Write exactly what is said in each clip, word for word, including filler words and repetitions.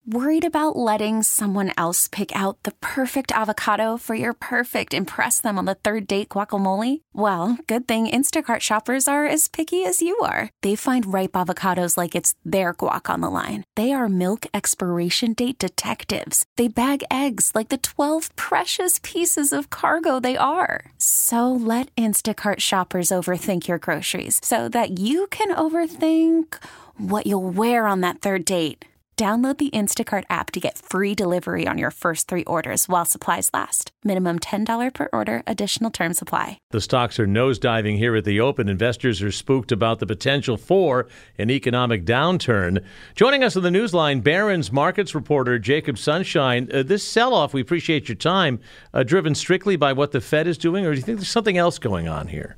Worried about letting someone else pick out the perfect avocado for your perfect impress them on the third date guacamole? Well, good thing Instacart shoppers are as picky as you are. They find ripe avocados like it's their guac on the line. They are milk expiration date detectives. They bag eggs like the twelve precious pieces of cargo they are. So let Instacart shoppers overthink your groceries so that you can overthink what you'll wear on that third date. Download the Instacart app to get free delivery on your first three orders while supplies last. Minimum ten dollars per order. Additional terms apply. The stocks are nosediving here at the open. Investors are spooked about the potential for an economic downturn. Joining us on the Newsline, Barron's markets reporter Jacob Sunshine. Uh, this sell-off, we appreciate your time, uh, driven strictly by what the Fed is doing, or do you think there's something else going on here?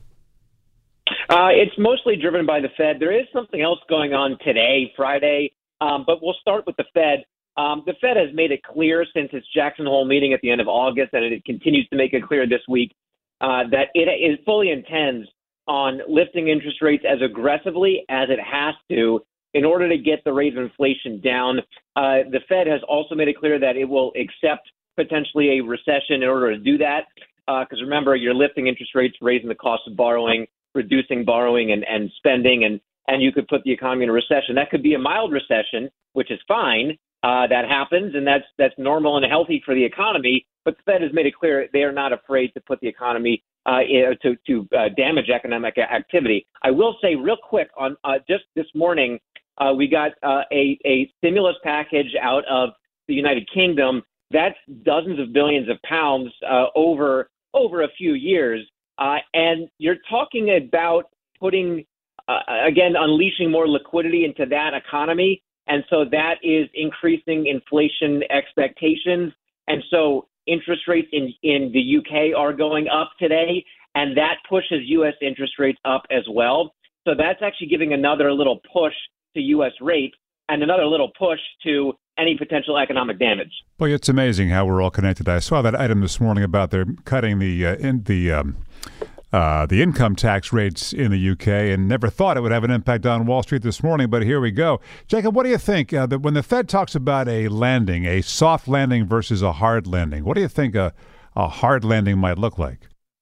Uh, it's mostly driven by the Fed. There is something else going on today, Friday. Um, but we'll start with the Fed. Um, the Fed has made it clear since its Jackson Hole meeting at the end of August, and it continues to make it clear this week, uh, that it, it fully intends on lifting interest rates as aggressively as it has to in order to get the rate of inflation down. Uh, the Fed has also made it clear that it will accept potentially a recession in order to do that. Because uh, remember, you're lifting interest rates, raising the cost of borrowing, reducing borrowing and, and spending, and and you could put the economy in a recession. That could be a mild recession, which is fine. Uh, that happens, and that's that's normal and healthy for the economy. But the Fed has made it clear they are not afraid to put the economy uh, to to uh, damage economic activity. I will say real quick on uh, just this morning, uh, we got uh, a a stimulus package out of the United Kingdom. That's dozens of billions of pounds uh, over over a few years, uh, and you're talking about putting. Uh, again, unleashing more liquidity into that economy. And so that is increasing inflation expectations. And so interest rates in, in the U K are going up today, and that pushes U S interest rates up as well. So that's actually giving another little push to U S rates and another little push to any potential economic damage. Boy, it's amazing how we're all connected. I saw that item this morning about they're cutting the uh, in the um, Uh, the income tax rates in the U K, and never thought it would have an impact on Wall Street this morning, but here we go. Jacob, what do you think uh, that when the Fed talks about a landing, a soft landing versus a hard landing, what do you think a, a hard landing might look like?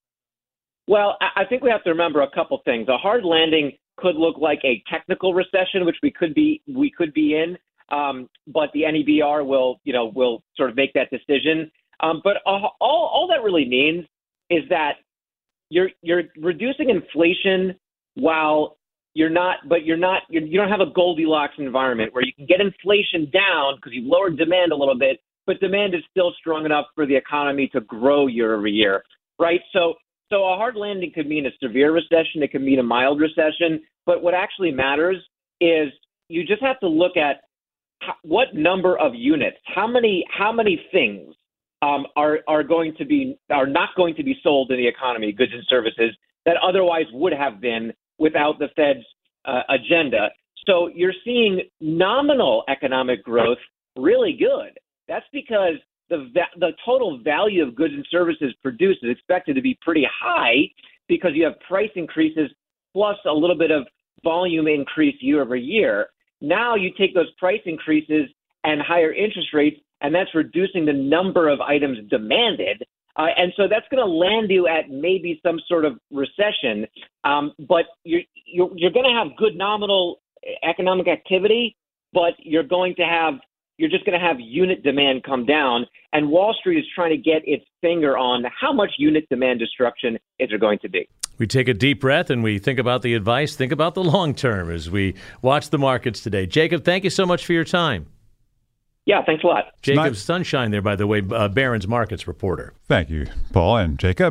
Well, I think we have to remember a couple things. A hard landing could look like a technical recession, which we could be we could be in, um, but the N E B R will you know will sort of make that decision. Um, but all all that really means is that You're you're reducing inflation while you're not, but you're not, you're, you don't have a Goldilocks environment where you can get inflation down because you've lowered demand a little bit, but demand is still strong enough for the economy to grow year over year, right? So, so a hard landing could mean a severe recession. It could mean a mild recession. But what actually matters is you just have to look at how, what number of units, how many, how many things. Um, are are going to be are not going to be sold in the economy, goods and services that otherwise would have been without the Fed's uh, agenda. So you're seeing nominal economic growth really good. That's because the va- the total value of goods and services produced is expected to be pretty high because you have price increases plus a little bit of volume increase year over year. Now you take those price increases and higher interest rates, and that's reducing the number of items demanded. Uh, and so that's going to land you at maybe some sort of recession. Um, but you're, you're, you're going to have good nominal economic activity, but you're going to have you're just going to have unit demand come down. And Wall Street is trying to get its finger on how much unit demand destruction is there going to be. We take a deep breath and we think about the advice, think about the long term as we watch the markets today. Jacob, thank you so much for your time. Yeah, thanks a lot. Jacob Not- Sunshine there, by the way, uh, Barron's Markets reporter. Thank you, Paul and Jacob.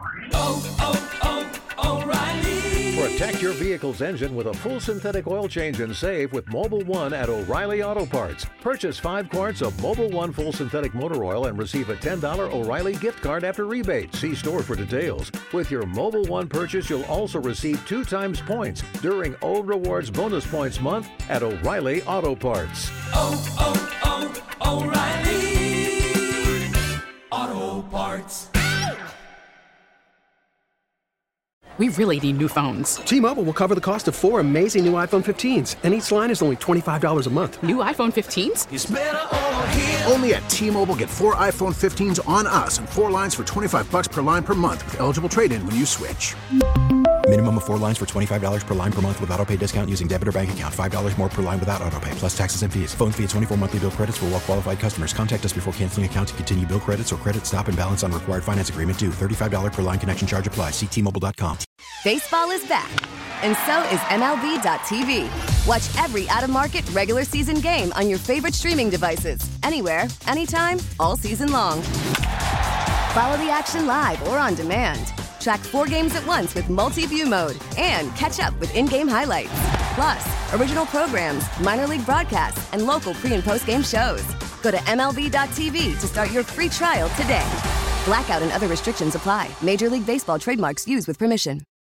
Oh, oh, oh, O'Reilly. Protect your vehicle's engine with a full synthetic oil change and save with Mobil One at O'Reilly Auto Parts. Purchase five quarts of Mobil One full synthetic motor oil and receive a ten dollars O'Reilly gift card after rebate. See store for details. With your Mobil One purchase, you'll also receive two times points during O Rewards Bonus Points Month at O'Reilly Auto Parts. Oh, oh, oh, O'Reilly Auto Parts. We really need new phones. T-Mobile will cover the cost of four amazing new iPhone fifteens, and each line is only twenty-five dollars a month. New iPhone fifteens? It's better over here. Only at T-Mobile, get four iPhone fifteens on us and four lines for twenty-five bucks per line per month with eligible trade-in when you switch. Minimum of four lines for twenty-five dollars per line per month with autopay discount using debit or bank account. five dollars more per line without autopay, plus taxes and fees. Phone fee at twenty-four monthly bill credits for well-qualified customers. Contact us before canceling account to continue bill credits or credit stop and balance on required finance agreement due. thirty-five dollars per line connection charge applies. See T Mobile dot com. Baseball is back, and so is M L B dot T V. Watch every out-of-market regular season game on your favorite streaming devices. Anywhere, anytime, all season long. Follow the action live or on demand. Track four games at once with multi-view mode and catch up with in-game highlights. Plus, original programs, minor league broadcasts, and local pre- and post-game shows. Go to M L B dot T V to start your free trial today. Blackout and other restrictions apply. Major League Baseball trademarks used with permission.